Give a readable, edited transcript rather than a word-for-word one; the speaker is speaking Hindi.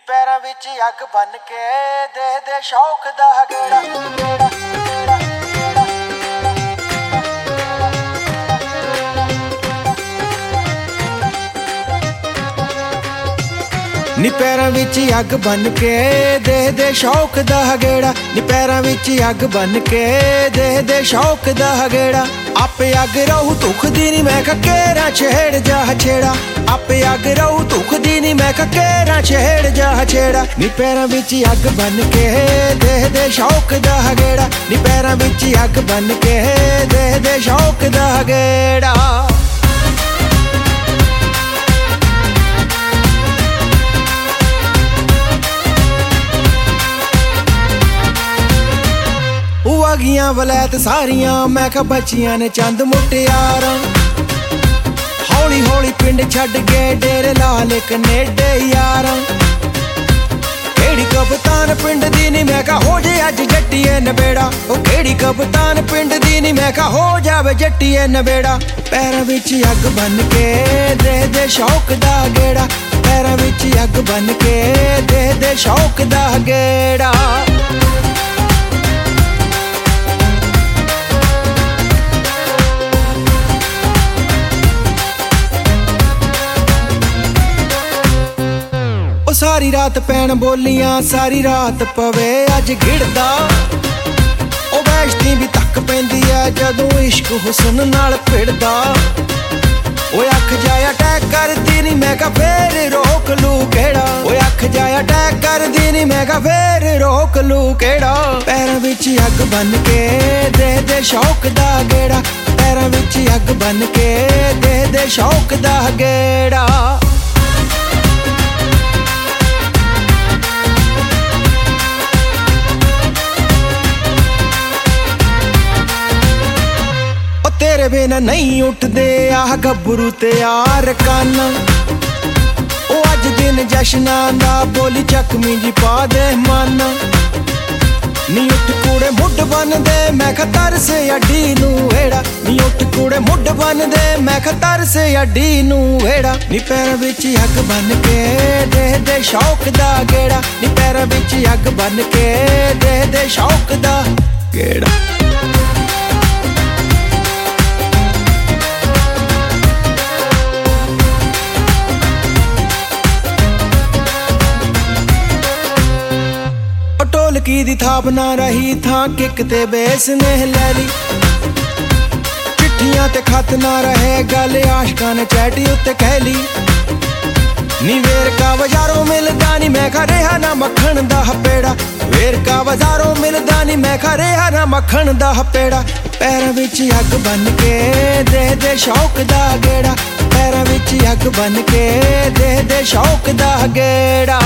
पैरां विच अग बन के दे शौक दा गेड़ा। नी पैरां विच अग बन के दे शौक दा गेड़ा। नी पैरां विच अग बन के दे शौक दा गेड़ा। आपे अग रहू धुखदी नी मैं केरा छेड़ जा छेड़ा। आपे अग रहू धुखदी नी मैं केरा छेड़ जा छेड़ा। नी पैरां विच अग बन के दे शौक दा गेड़ा। नी पैरां विच अग बन के दे शौक दा गेड़ा। गियां वलैत सारियां मैं क्या बचियां ने चंद मुटियारां। हौली हौली पिंड छड्ड के डेरे ला ले कनेडे यारां। केड़ी कप्तान पिंड दी नी मैं क्या हो जे अज जट्टिए नबेड़ा। ओ केड़ी कप्तान पिंड दी नी मैं क्या हो जावे जट्टिए नबेड़ा। पैरां विच अग बन के दे शौक दा गेड़ा। पैरां विच अग बन के दे शौक दा गेड़ा। सारी रात पैन बोलियां सारी रात पवे अज गिड़दा। ओ वैश्ती भी तक पैंदी है जदों इश्क हुसन नाल भिड़दा। ओए अख जाया अटैक करदी नी मैं क्या फेर रोक लू केड़ा। ओए अख जाया अटैक करदी नी मैं क्या फेर रोक लू केड़ा। पैरां विच अग बन के दे शौक दा गेड़ा। पैरां विच अग बन के दे शौक दा गेड़ा। तेरे बिना नहीं उठदे आह गब्बरू ते यार काना। ओ अज दिन जशना दा बोली चकमी जी पा दे माना। नी उठ कूड़े मुड बन दे मैं खतर से अड्डी नू वेड़ा। नी उठ कूड़े मुड बन दे मैं खतर से अड्डी नू वेड़ा। नी पैरां विच अग बन के दे शौक दा गेड़ा। नी पैरां विच अग बन के दे शौक दा गेड़ा। ढोलकी दी थाप ना रही था किक ते बेस ने लै ली। चिट्ठियां ते खत ना रहे गल आशकां ने चैटी उत्ते कह ली। नी वेरका बाजारों मिलदा नी मैं खा रेहा ना मक्खन दा पेड़ा। वेरका बाजारों मिलदा नी मैं खा रेहा ना मक्खन दा पेड़ा। पैरां विच अग बन के दे शौक दा गेड़ा। पैरां विच अग बन के दे शौक दा गेड़ा।